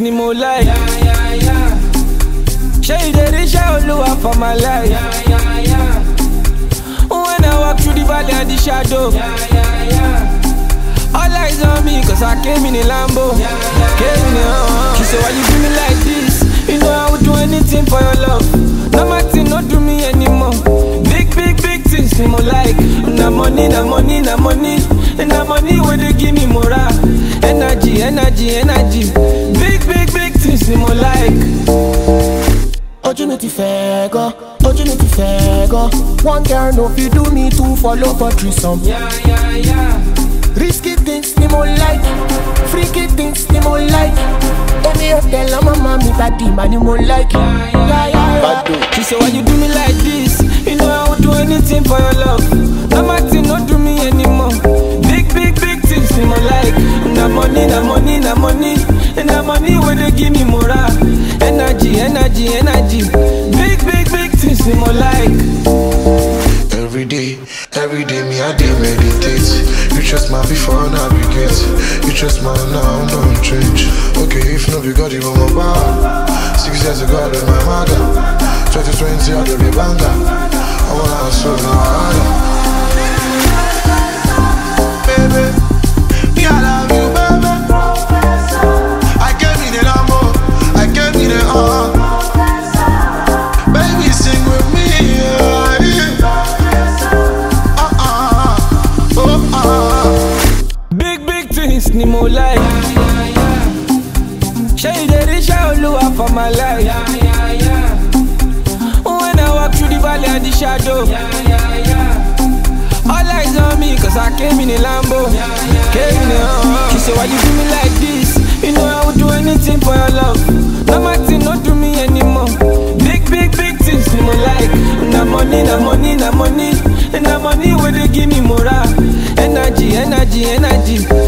ni mo like. Shey dey reach Oluwa for my life. When I walk through the valley and the shadow, all eyes on me, cause I came in a Lambo. She said, why you do me like this? You know I would do anything for your love. No matter, not do me anymore. Big things, me more like. Na money, na money, na money. And na money where they give me morale. Energy. Big things, me more like. Ojú mi ti fẹ́ gan, ojú mi ti fẹ́ gan. One girl no fit do me two follow for threesome. Risky things ni mo like, freaky things ni mo like. Èmi ò tẹ̀lé mama mi body ma ni mo like. She say why you do me like this? You know I would do anything for your love. No matter, not do me anymore. Big things ni mo like. Na money. And na money where they give me morale. Energy. Big things ni mo like. Every day, me I dey meditate. You trust man before navigate. You trust man now, don't change. Okay, if no be God, you want my bar. 6 years ago, I left my mother. 2020, I do be banger. I wanna hustle now harder. Baby, me I love you, baby. I gave me the Lambo, I gave me the baby, sing with me, Big things ni mo like. Shey dey reach Oluwa for my life. When I walk through the valley and the shadow, all eyes on me, cause I came in a Lambo. She say why you do me like this? You know I would do anything for your love. No matter, not do me anymore. Big things ni mo like. Na money. And na money where they give me morale. Energy.